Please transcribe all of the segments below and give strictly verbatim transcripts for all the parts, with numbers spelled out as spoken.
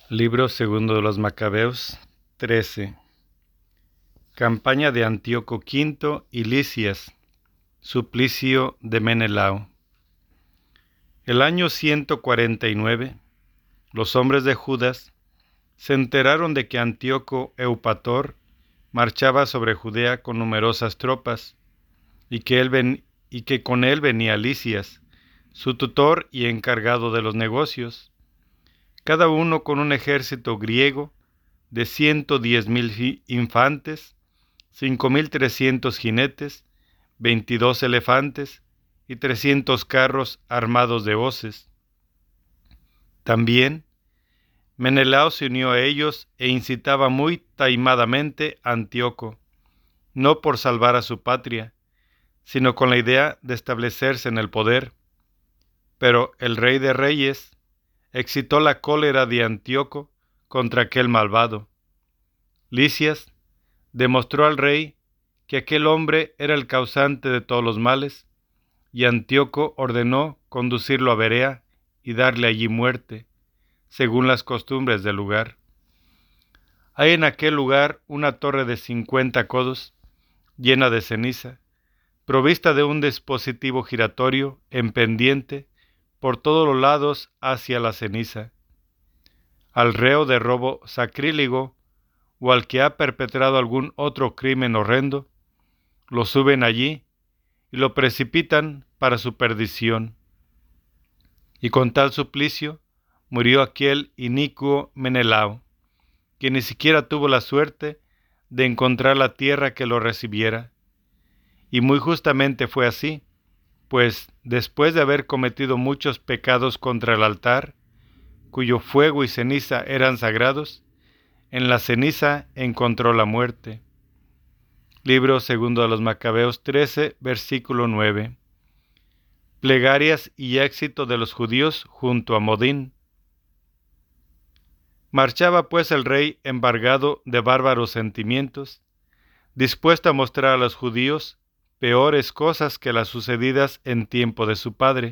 Libro segundo de los Macabeos, trece. Campaña de Antíoco V y Lisias. Suplicio de Menelao. El año ciento cuarenta y nueve, los hombres de Judas se enteraron de que Antíoco Eupator marchaba sobre Judea con numerosas tropas, y que, él ven, y que con él venía Lisias, su tutor y encargado de los negocios, cada uno con un ejército griego de ciento diez mil infantes, cinco mil trescientos jinetes, veintidós elefantes y trescientos carros armados de hoces. También Menelao se unió a ellos e incitaba muy taimadamente a Antíoco, no por salvar a su patria, sino con la idea de establecerse en el poder. Pero el rey de reyes excitó la cólera de Antíoco contra aquel malvado. Lisias demostró al rey que aquel hombre era el causante de todos los males, y Antíoco ordenó conducirlo a Berea y darle allí muerte, según las costumbres del lugar. Hay en aquel lugar una torre de cincuenta codos, llena de ceniza, provista de un dispositivo giratorio en pendiente por todos los lados hacia la ceniza. Al reo de robo sacrílego o al que ha perpetrado algún otro crimen horrendo, lo suben allí y lo precipitan para su perdición. Y con tal suplicio murió aquel inicuo Menelao, que ni siquiera tuvo la suerte de encontrar la tierra que lo recibiera. Y muy justamente fue así, pues después de haber cometido muchos pecados contra el altar, cuyo fuego y ceniza eran sagrados, en la ceniza encontró la muerte. Libro segundo de los Macabeos trece, versículo nueve. Plegarias y éxito de los judíos junto a Modín. Marchaba pues el rey embargado de bárbaros sentimientos, dispuesto a mostrar a los judíos peores cosas que las sucedidas en tiempo de su padre.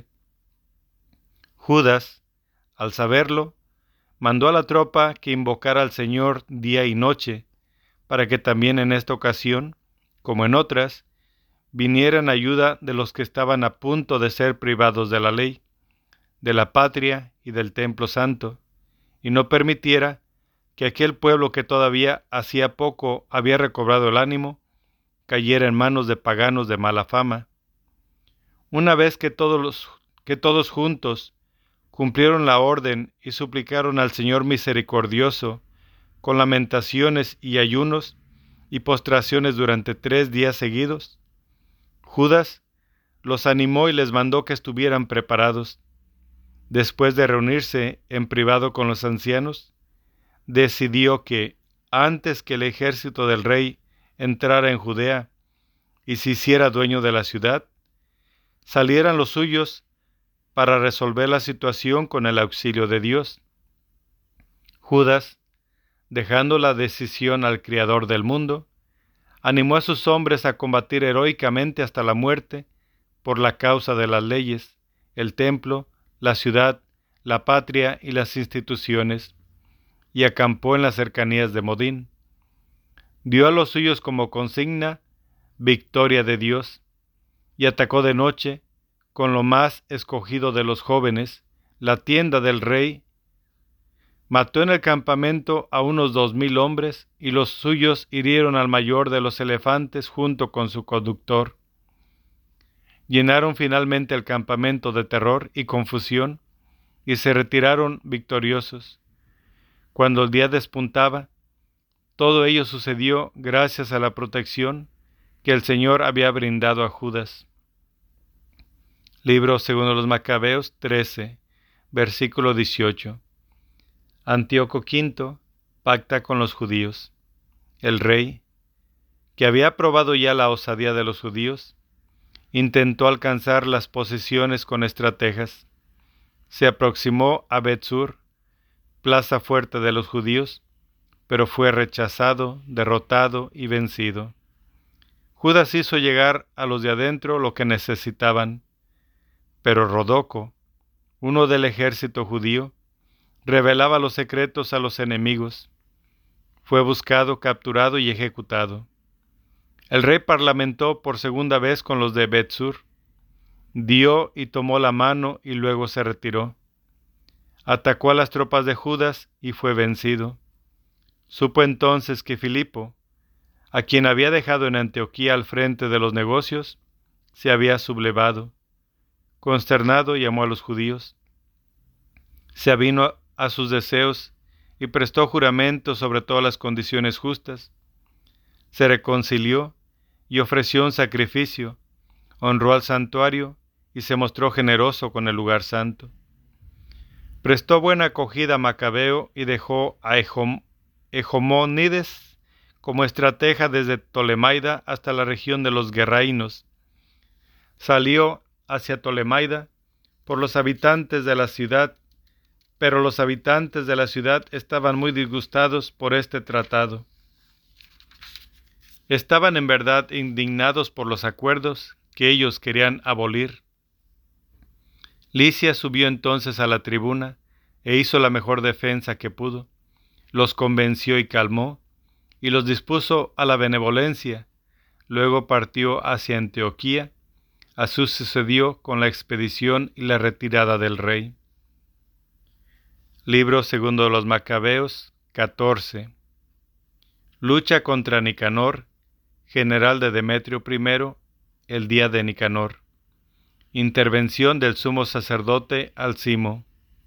Judas, al saberlo, mandó a la tropa que invocara al Señor día y noche, para que también en esta ocasión, como en otras, viniera en ayuda de los que estaban a punto de ser privados de la ley, de la patria y del templo santo, y no permitiera que aquel pueblo que todavía hacía poco había recobrado el ánimo, cayera en manos de paganos de mala fama. Una vez que todos, los, que todos juntos cumplieron la orden y suplicaron al Señor misericordioso con lamentaciones y ayunos y postraciones durante tres días seguidos, Judas los animó y les mandó que estuvieran preparados. Después de reunirse en privado con los ancianos, decidió que, antes que el ejército del rey entrara en Judea y se hiciera dueño de la ciudad, salieran los suyos para resolver la situación con el auxilio de Dios. Judas, dejando la decisión al Criador del mundo, animó a sus hombres a combatir heroicamente hasta la muerte por la causa de las leyes, el templo, la ciudad, la patria y las instituciones, y acampó en las cercanías de Modín. Dio a los suyos como consigna victoria de Dios, y atacó de noche, con lo más escogido de los jóvenes, la tienda del rey. Mató en el campamento a unos dos mil hombres, y los suyos hirieron al mayor de los elefantes junto con su conductor. Llenaron finalmente el campamento de terror y confusión, y se retiraron victoriosos. Cuando el día despuntaba, todo ello sucedió gracias a la protección que el Señor había brindado a Judas. Libro segundo de los Macabeos trece, versículo dieciocho. Antíoco V pacta con los judíos. El rey, que había aprobado ya la osadía de los judíos, intentó alcanzar las posesiones con estrategias. Se aproximó a Bet-sur, plaza fuerte de los judíos, pero fue rechazado, derrotado y vencido. Judas hizo llegar a los de adentro lo que necesitaban, pero Rodoco, uno del ejército judío, revelaba los secretos a los enemigos. Fue buscado, capturado y ejecutado. El rey parlamentó por segunda vez con los de Bet-sur. Dio y tomó la mano y luego se retiró. Atacó a las tropas de Judas y fue vencido. Supo entonces que Filipo, a quien había dejado en Antioquía al frente de los negocios, se había sublevado. Consternado, llamó a los judíos. Se avino a sus deseos y prestó juramento sobre todas las condiciones justas. Se reconcilió y ofreció un sacrificio, honró al santuario y se mostró generoso con el lugar santo. Prestó buena acogida a Macabeo y dejó a Ejomónides como estratega desde Tolemaida hasta la región de los Guerraínos. Salió hacia Tolemaida por los habitantes de la ciudad, pero los habitantes de la ciudad estaban muy disgustados por este tratado. Estaban en verdad indignados por los acuerdos que ellos querían abolir. Licia subió entonces a la tribuna e hizo la mejor defensa que pudo. Los convenció y calmó, y los dispuso a la benevolencia. Luego partió hacia Antioquía. Así sucedió con la expedición y la retirada del rey. Libro segundo de los Macabeos, catorce. Lucha contra Nicanor, general de Demetrio primero, el día de Nicanor. Intervención del sumo sacerdote Alcimo.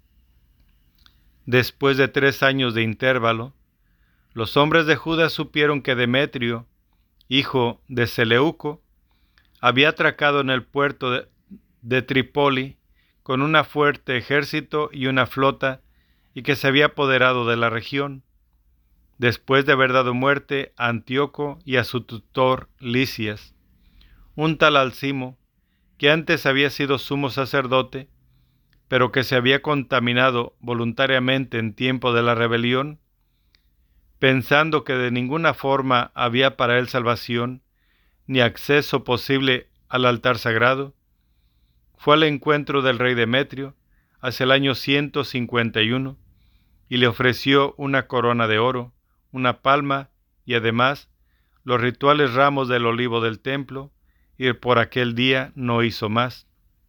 Después de tres años de intervalo, los hombres de Judas supieron que Demetrio, hijo de Seleuco, había atracado en el puerto de, de Trípoli con un fuerte ejército y una flota, y que se había apoderado de la región, después de haber dado muerte a Antíoco y a su tutor Lisias. Un tal Alcimo, que antes había sido sumo sacerdote, pero que se había contaminado voluntariamente en tiempo de la rebelión, pensando que de ninguna forma había para él salvación, ni acceso posible al altar sagrado, fue al encuentro del rey Demetrio hacia el año ciento cincuenta y uno, y le ofreció una corona de oro, una palma y además los rituales ramos del olivo del templo, y por aquel día no hizo más.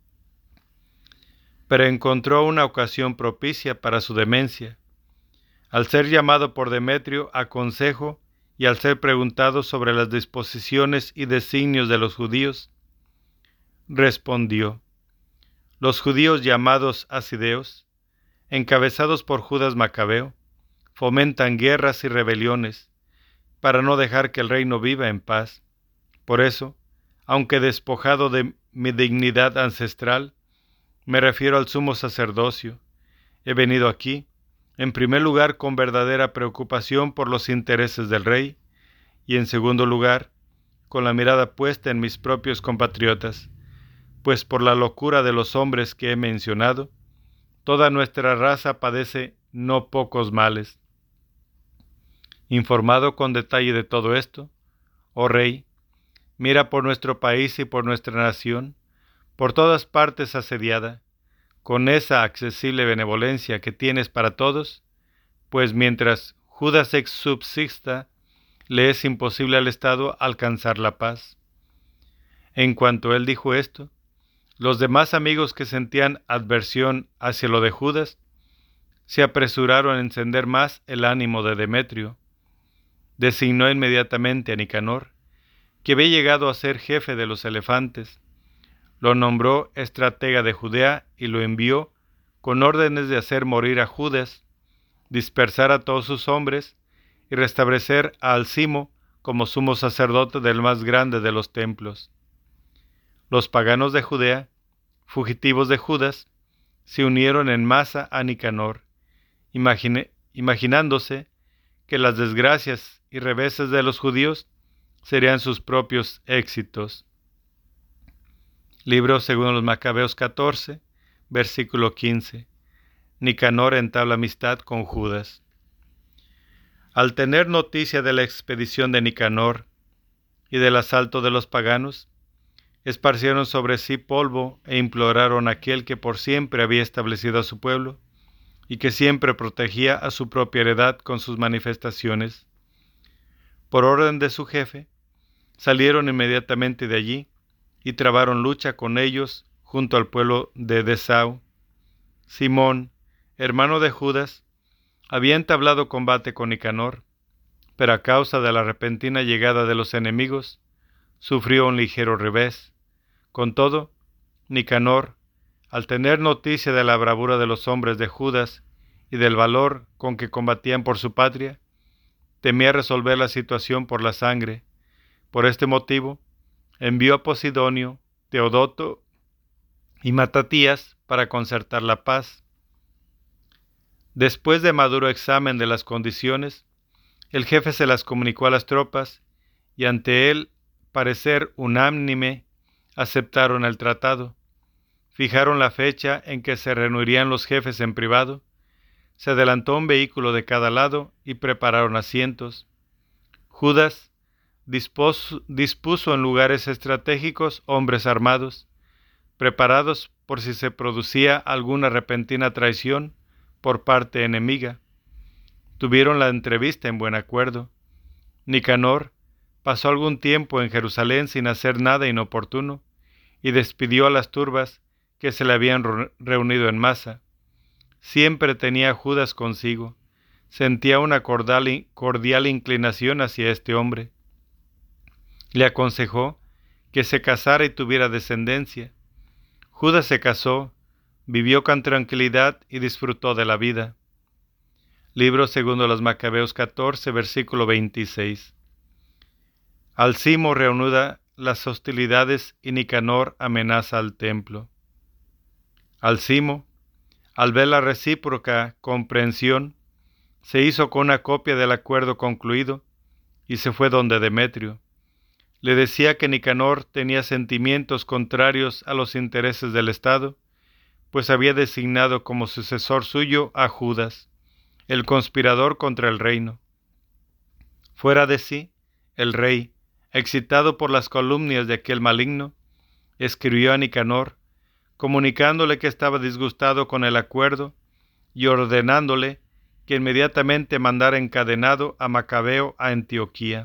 Pero encontró una ocasión propicia para su demencia. Al ser llamado por Demetrio a consejo y al ser preguntado sobre las disposiciones y designios de los judíos, respondió: los judíos llamados asideos, encabezados por Judas Macabeo, fomentan guerras y rebeliones para no dejar que el reino viva en paz. Por eso, aunque despojado de mi dignidad ancestral, me refiero al sumo sacerdocio. He venido aquí, en primer lugar, con verdadera preocupación por los intereses del rey, y en segundo lugar, con la mirada puesta en mis propios compatriotas, pues por la locura de los hombres que he mencionado, toda nuestra raza padece no pocos males. Informado con detalle de todo esto, oh rey, mira por nuestro país y por nuestra nación, por todas partes asediada, con esa accesible benevolencia que tienes para todos, pues mientras Judas ex subsista, le es imposible al Estado alcanzar la paz. En cuanto él dijo esto, los demás amigos que sentían adversión hacia lo de Judas se apresuraron a encender más el ánimo de Demetrio. Designó inmediatamente a Nicanor, que había llegado a ser jefe de los elefantes. Lo nombró estratega de Judea y lo envió con órdenes de hacer morir a Judas, dispersar a todos sus hombres y restablecer a Alcimo como sumo sacerdote del más grande de los templos. Los paganos de Judea, fugitivos de Judas, se unieron en masa a Nicanor, imagine, imaginándose que las desgracias y reveses de los judíos serían sus propios éxitos. Libro según los Macabeos catorce, versículo quince. Nicanor entabla amistad con Judas. Al tener noticia de la expedición de Nicanor y del asalto de los paganos, esparcieron sobre sí polvo e imploraron a aquel que por siempre había establecido a su pueblo y que siempre protegía a su propia heredad con sus manifestaciones. Por orden de su jefe, salieron inmediatamente de allí y trabaron lucha con ellos junto al pueblo de Desau. Simón, hermano de Judas, había entablado combate con Nicanor, pero a causa de la repentina llegada de los enemigos, sufrió un ligero revés. Con todo, Nicanor, al tener noticia de la bravura de los hombres de Judas y del valor con que combatían por su patria, temía resolver la situación por la sangre. Por este motivo, envió a Posidonio, Teodoto y Matatías para concertar la paz. Después de maduro examen de las condiciones, el jefe se las comunicó a las tropas y ante el parecer unánime aceptaron el tratado. Fijaron la fecha en que se reunirían los jefes en privado, se adelantó un vehículo de cada lado y prepararon asientos. Judas dispuso, dispuso en lugares estratégicos hombres armados, preparados por si se producía alguna repentina traición por parte enemiga. Tuvieron la entrevista en buen acuerdo. Nicanor pasó algún tiempo en Jerusalén sin hacer nada inoportuno y despidió a las turbas que se le habían reunido en masa. Siempre tenía a Judas consigo. Sentía una cordial, cordial inclinación hacia este hombre. Le aconsejó que se casara y tuviera descendencia. Judas se casó, vivió con tranquilidad y disfrutó de la vida. Libro segundo de los Macabeos catorce, versículo veintiséis. Alcimo reanuda las hostilidades y Nicanor amenaza al templo. Alcimo, al ver la recíproca comprensión, se hizo con una copia del acuerdo concluido y se fue donde Demetrio. Le decía que Nicanor tenía sentimientos contrarios a los intereses del Estado, pues había designado como sucesor suyo a Judas, el conspirador contra el reino. Fuera de sí, el rey, excitado por las calumnias de aquel maligno, escribió a Nicanor, comunicándole que estaba disgustado con el acuerdo y ordenándole que inmediatamente mandara encadenado a Macabeo a Antioquía.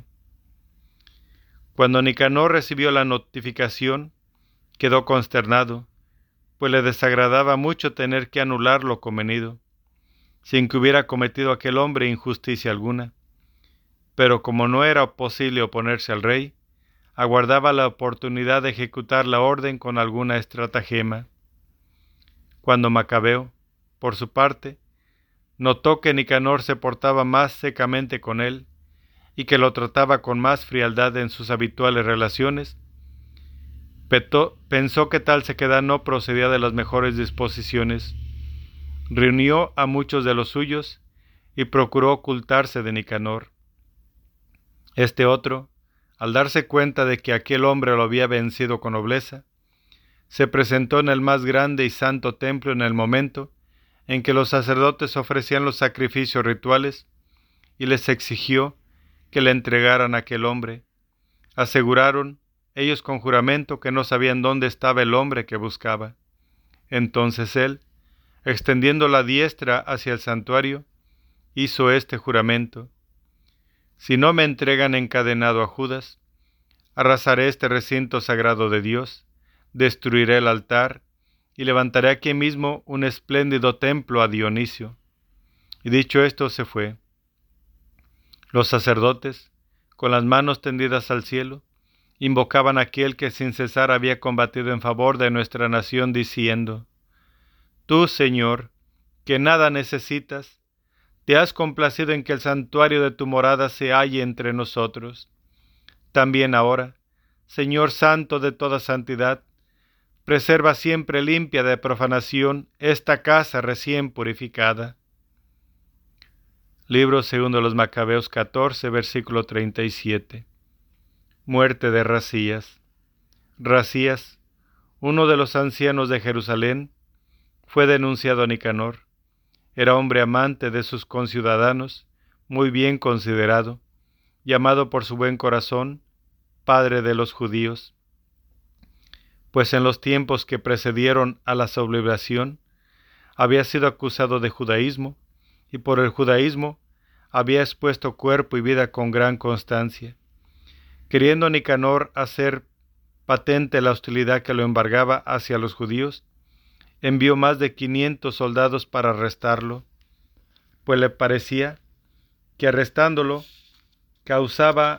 Cuando Nicanor recibió la notificación, quedó consternado, pues le desagradaba mucho tener que anular lo convenido, sin que hubiera cometido aquel hombre injusticia alguna. Pero como no era posible oponerse al rey, aguardaba la oportunidad de ejecutar la orden con alguna estratagema. Cuando Macabeo, por su parte, notó que Nicanor se portaba más secamente con él y que lo trataba con más frialdad en sus habituales relaciones, petó, pensó que tal sequedad no procedía de las mejores disposiciones. Reunió a muchos de los suyos y procuró ocultarse de Nicanor. Este otro, al darse cuenta de que aquel hombre lo había vencido con nobleza, se presentó en el más grande y santo templo en el momento en que los sacerdotes ofrecían los sacrificios rituales y les exigió que le entregaran a aquel hombre. Aseguraron ellos con juramento que no sabían dónde estaba el hombre que buscaba. Entonces él, extendiendo la diestra hacia el santuario, hizo este juramento: si no me entregan encadenado a Judas, arrasaré este recinto sagrado de Dios, destruiré el altar y levantaré aquí mismo un espléndido templo a Dionisio. Y dicho esto se fue. Los sacerdotes, con las manos tendidas al cielo, invocaban a aquel que sin cesar había combatido en favor de nuestra nación, diciendo: Tú, Señor, que nada necesitas, te has complacido en que el santuario de tu morada se halle entre nosotros. También ahora, Señor santo de toda santidad, preserva siempre limpia de profanación esta casa recién purificada. Libro segundo de los Macabeos catorce, versículo treinta y siete. Muerte de Razías. Razías, uno de los ancianos de Jerusalén, fue denunciado a Nicanor. Era hombre amante de sus conciudadanos, muy bien considerado, llamado por su buen corazón, padre de los judíos. Pues en los tiempos que precedieron a la sublevación, había sido acusado de judaísmo, y por el judaísmo había expuesto cuerpo y vida con gran constancia. Queriendo Nicanor hacer patente la hostilidad que lo embargaba hacia los judíos, envió más de quinientos soldados para arrestarlo, pues le parecía que arrestándolo causaba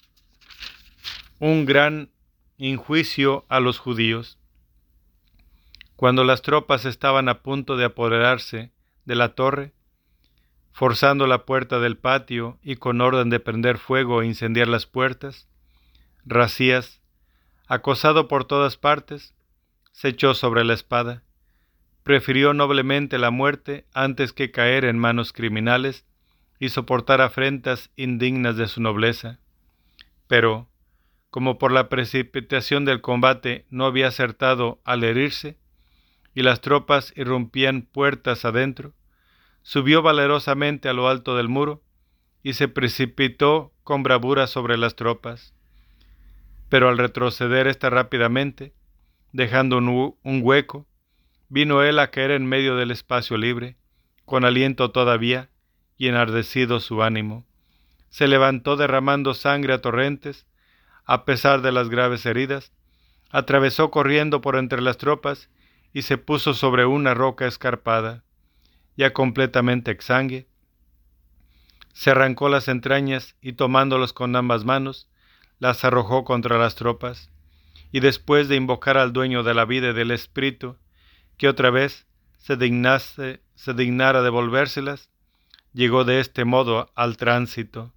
un gran injuicio a los judíos. Cuando las tropas estaban a punto de apoderarse de la torre, forzando la puerta del patio y con orden de prender fuego e incendiar las puertas, Racías, acosado por todas partes, se echó sobre la espada. Prefirió noblemente la muerte antes que caer en manos criminales y soportar afrentas indignas de su nobleza. Pero, como por la precipitación del combate no había acertado al herirse, y las tropas irrumpían puertas adentro, subió valerosamente a lo alto del muro y se precipitó con bravura sobre las tropas. Pero al retroceder ésta rápidamente, dejando un, un hueco, vino él a caer en medio del espacio libre, con aliento todavía y enardecido su ánimo. Se levantó derramando sangre a torrentes, a pesar de las graves heridas, atravesó corriendo por entre las tropas y se puso sobre una roca escarpada. Ya completamente exsangue, se arrancó las entrañas y tomándolas con ambas manos, las arrojó contra las tropas, y después de invocar al dueño de la vida y del espíritu, que otra vez se dignase, se dignara devolvérselas, llegó de este modo al tránsito.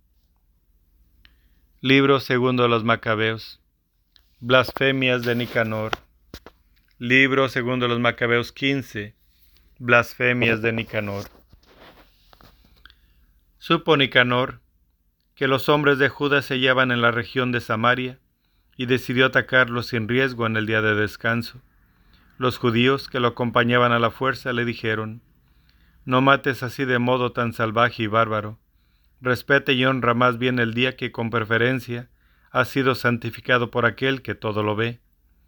Libro segundo de los Macabeos. Blasfemias de Nicanor. Libro segundo de los Macabeos quince. Blasfemias de Nicanor. Supo Nicanor que los hombres de Judá se hallaban en la región de Samaria y decidió atacarlos sin riesgo en el día de descanso. Los judíos que lo acompañaban a la fuerza le dijeron: «No mates así de modo tan salvaje y bárbaro. Respete y honra más bien el día que con preferencia ha sido santificado por aquel que todo lo ve».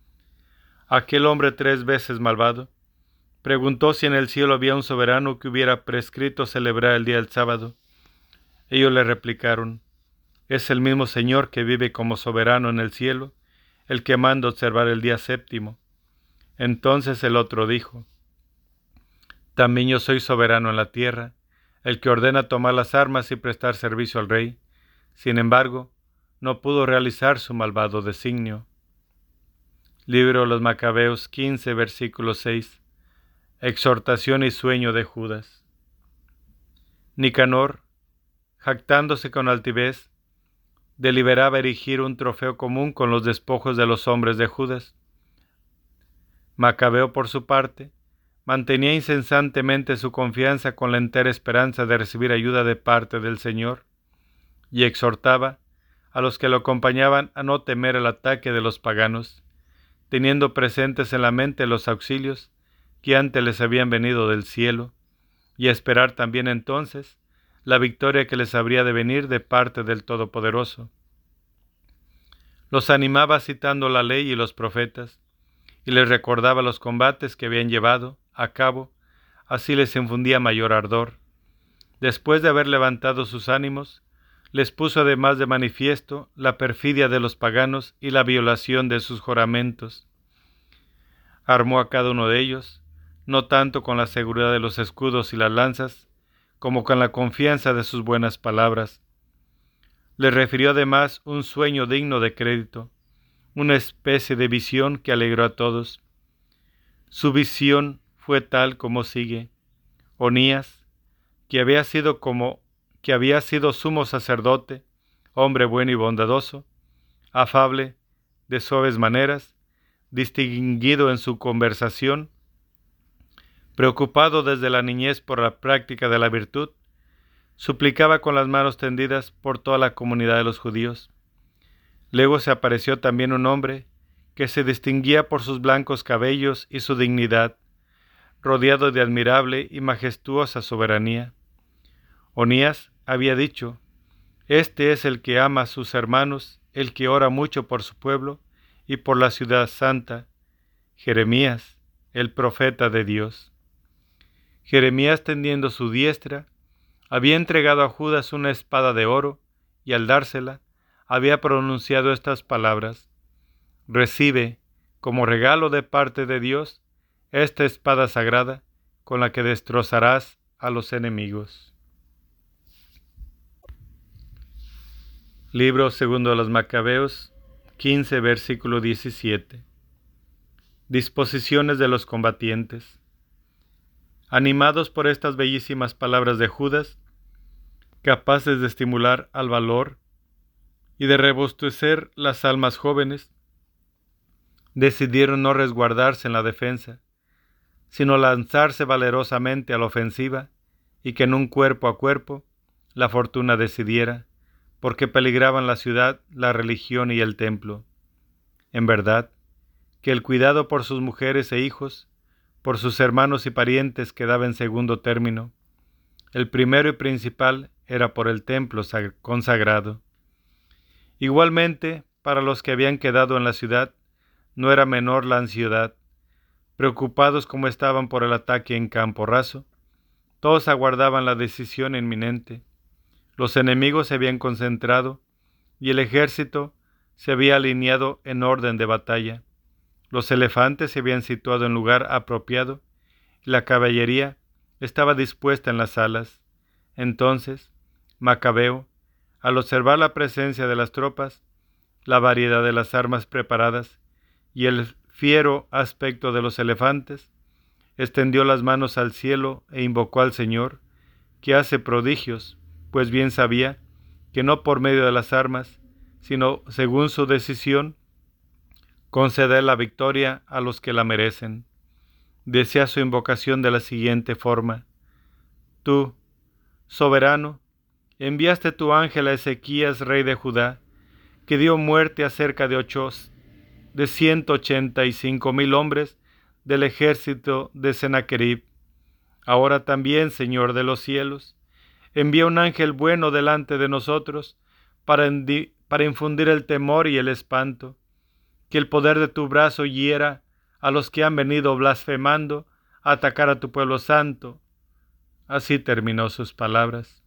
Aquel hombre tres veces malvado preguntó si en el cielo había un soberano que hubiera prescrito celebrar el día del sábado. Ellos le replicaron: «Es el mismo Señor que vive como soberano en el cielo, el que manda observar el día séptimo». Entonces el otro dijo: «También yo soy soberano en la tierra, el que ordena tomar las armas y prestar servicio al rey». Sin embargo, no pudo realizar su malvado designio. Libro de los Macabeos quince, versículo seis. Exhortación y sueño de Judas. Nicanor, jactándose con altivez, deliberaba erigir un trofeo común con los despojos de los hombres de Judas. Macabeo, por su parte, mantenía incesantemente su confianza con la entera esperanza de recibir ayuda de parte del Señor, y exhortaba a los que lo acompañaban a no temer el ataque de los paganos, teniendo presentes en la mente los auxilios que antes les habían venido del cielo, y a esperar también entonces la victoria que les habría de venir de parte del Todopoderoso. Los animaba citando la ley y los profetas, y les recordaba los combates que habían llevado a cabo, así les infundía mayor ardor. Después de haber levantado sus ánimos, les puso además de manifiesto la perfidia de los paganos y la violación de sus juramentos. Armó a cada uno de ellos, no tanto con la seguridad de los escudos y las lanzas, como con la confianza de sus buenas palabras. Les refirió además un sueño digno de crédito, una especie de visión que alegró a todos. Su visión fue tal como sigue: Onías, que había sido como que había sido sumo sacerdote, hombre bueno y bondadoso, afable, de suaves maneras, distinguido en su conversación, preocupado desde la niñez por la práctica de la virtud, suplicaba con las manos tendidas por toda la comunidad de los judíos. Luego se apareció también un hombre que se distinguía por sus blancos cabellos y su dignidad, rodeado de admirable y majestuosa soberanía. Onías había dicho: «Este es el que ama a sus hermanos, el que ora mucho por su pueblo y por la ciudad santa, Jeremías, el profeta de Dios». Jeremías, tendiendo su diestra, había entregado a Judas una espada de oro, y al dársela, había pronunciado estas palabras: Recibe, como regalo de parte de Dios, esta espada sagrada, con la que destrozarás a los enemigos. Libro segundo de los Macabeos, quince, versículo diecisiete. Disposiciones de los combatientes. Animados por estas bellísimas palabras de Judas, capaces de estimular al valor y de robustecer las almas jóvenes, decidieron no resguardarse en la defensa, sino lanzarse valerosamente a la ofensiva, y que en un cuerpo a cuerpo la fortuna decidiera, porque peligraban la ciudad, la religión y el templo. En verdad, que el cuidado por sus mujeres e hijos, por sus hermanos y parientes, quedaba en segundo término. El primero y principal era por el templo consagrado. Igualmente, para los que habían quedado en la ciudad, no era menor la ansiedad. Preocupados como estaban por el ataque en campo raso, todos aguardaban la decisión inminente. Los enemigos se habían concentrado y el ejército se había alineado en orden de batalla. Los elefantes se habían situado en lugar apropiado y la caballería estaba dispuesta en las alas. Entonces, Macabeo, al observar la presencia de las tropas, la variedad de las armas preparadas y el fiero aspecto de los elefantes, extendió las manos al cielo e invocó al Señor, que hace prodigios, pues bien sabía que no por medio de las armas, sino según su decisión, concede la victoria a los que la merecen. Decía su invocación de la siguiente forma: Tú, soberano, enviaste tu ángel a Ezequías, rey de Judá, que dio muerte a cerca de ocho, de ciento ochenta y cinco mil hombres del ejército de Sennacherib. Ahora también, Señor de los cielos, envía un ángel bueno delante de nosotros para, para infundir el temor y el espanto, que el poder de tu brazo hiera a los que han venido blasfemando a atacar a tu pueblo santo. Así terminó sus palabras.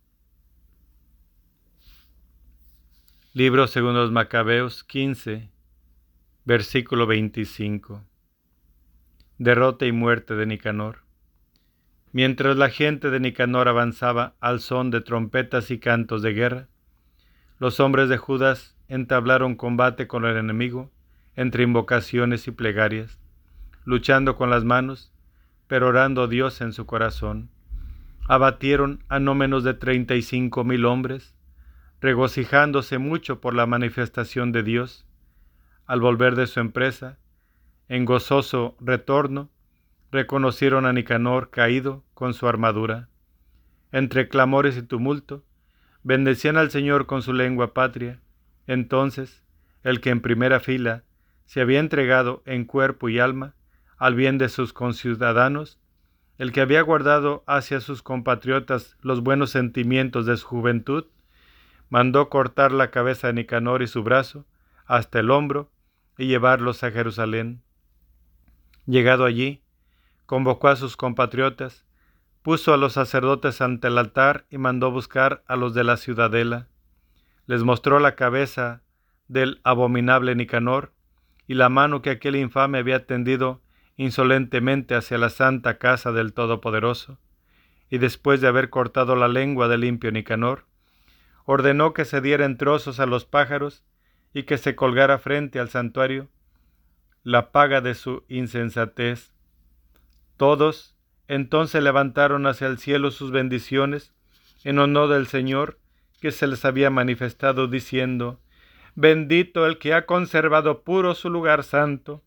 Libro segundo de los Macabeos, quince, versículo veinticinco. Derrota y muerte de Nicanor. Mientras la gente de Nicanor avanzaba al son de trompetas y cantos de guerra, los hombres de Judas entablaron combate con el enemigo entre invocaciones y plegarias, luchando con las manos, pero orando a Dios en su corazón. Abatieron a no menos de treinta y cinco mil hombres, regocijándose mucho por la manifestación de Dios. Al volver de su empresa, en gozoso retorno, reconocieron a Nicanor caído con su armadura. Entre clamores y tumulto, bendecían al Señor con su lengua patria. Entonces, el que en primera fila se había entregado en cuerpo y alma al bien de sus conciudadanos, el que había guardado hacia sus compatriotas los buenos sentimientos de su juventud, mandó cortar la cabeza de Nicanor y su brazo hasta el hombro y llevarlos a Jerusalén. Llegado allí, convocó a sus compatriotas, puso a los sacerdotes ante el altar y mandó buscar a los de la ciudadela. Les mostró la cabeza del abominable Nicanor y la mano que aquel infame había tendido insolentemente hacia la santa casa del Todopoderoso, y después de haber cortado la lengua del limpio Nicanor, ordenó que se diera en trozos a los pájaros y que se colgara frente al santuario la paga de su insensatez. Todos entonces levantaron hacia el cielo sus bendiciones en honor del Señor que se les había manifestado, diciendo: Bendito el que ha conservado puro su lugar santo.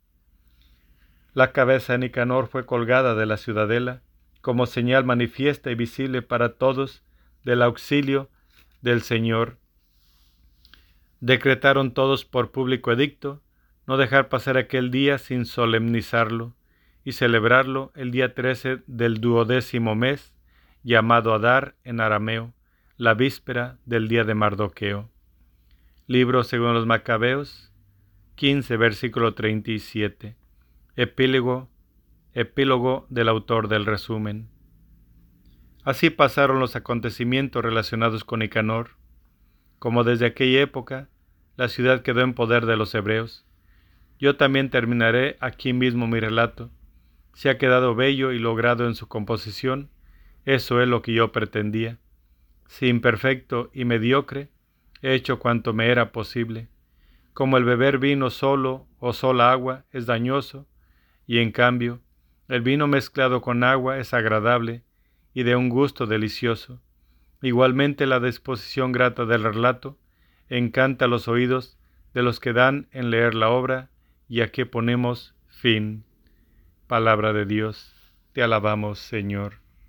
La cabeza de Nicanor fue colgada de la ciudadela como señal manifiesta y visible para todos del auxilio del Señor. Decretaron todos por público edicto no dejar pasar aquel día sin solemnizarlo y celebrarlo el día trece del duodécimo mes, llamado Adar en arameo, la víspera del día de Mardoqueo. Libro según los Macabeos, quince, versículo treinta y siete. Epílogo, Epílogo del autor del resumen. Así pasaron los acontecimientos relacionados con Nicanor. Como desde aquella época, la ciudad quedó en poder de los hebreos. Yo también terminaré aquí mismo mi relato. Si ha quedado bello y logrado en su composición, eso es lo que yo pretendía. Si imperfecto y mediocre, he hecho cuanto me era posible. Como el beber vino solo o sola agua es dañoso, y en cambio, el vino mezclado con agua es agradable y de un gusto delicioso. Igualmente la disposición grata del relato encanta los oídos de los que dan en leer la obra, y aquí ponemos fin. Palabra de Dios, te alabamos, Señor.